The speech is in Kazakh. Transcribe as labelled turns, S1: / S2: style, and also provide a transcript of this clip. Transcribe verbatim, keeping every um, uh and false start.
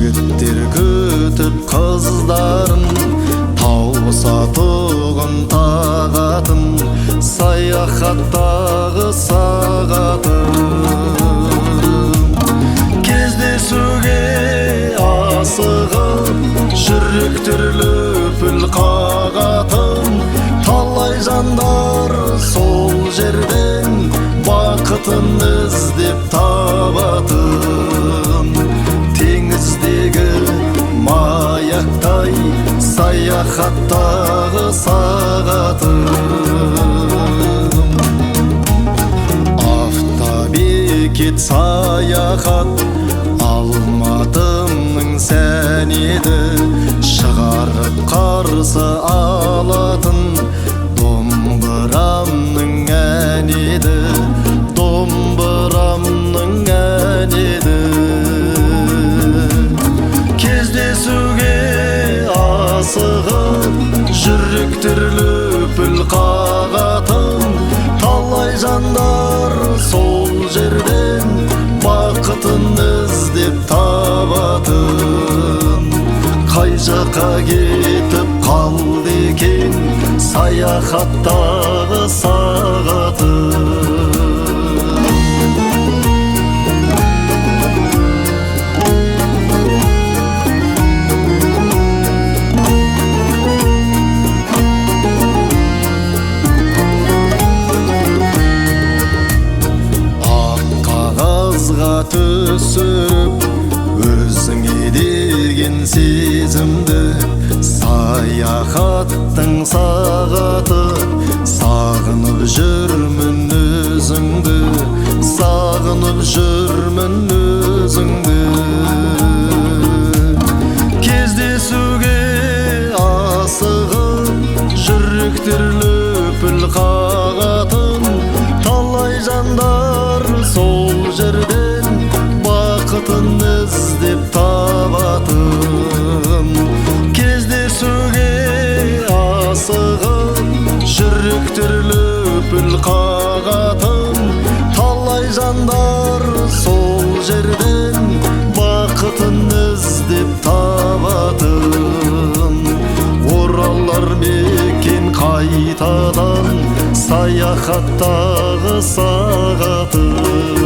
S1: жігіттер күтіп қыздарын, тауса тұғын тағатын, саяхаттағы сағатын. Кездесуге асығып, жүректер лүпіл қағатын, талай жандар сол жерден бақытын іздеп табатын. Теңіздегі маяктай саяхаттағы сағатым. Автобекет саяхат Алматымның сән еді, шығарып қарсы алатын домбырамның ән еді, домбырамның ән еді. Кездесуге асығып, жүректер лүпіл қағатын, талай жандар сол жерден бақытын іздеп табатын. Қай жаққа кетіп қалды екен саяхаттағы сағатын. Түсіп өзіңе деген сезімді, саяхаттың сағаты, сағынып жүрмін өзіңді, сағынып жүрмін өзіңді. Кездесуге асығып, жүректер лүпіл қағатын, талай жандар сол жерден бақытын іздеп табатын. Кездесуге асығып, жүректер лүпіл қағатын, талай жандар сол жерден бақытын іздеп табатын. Оралар мекен қайтадан саяхаттағы сағатын.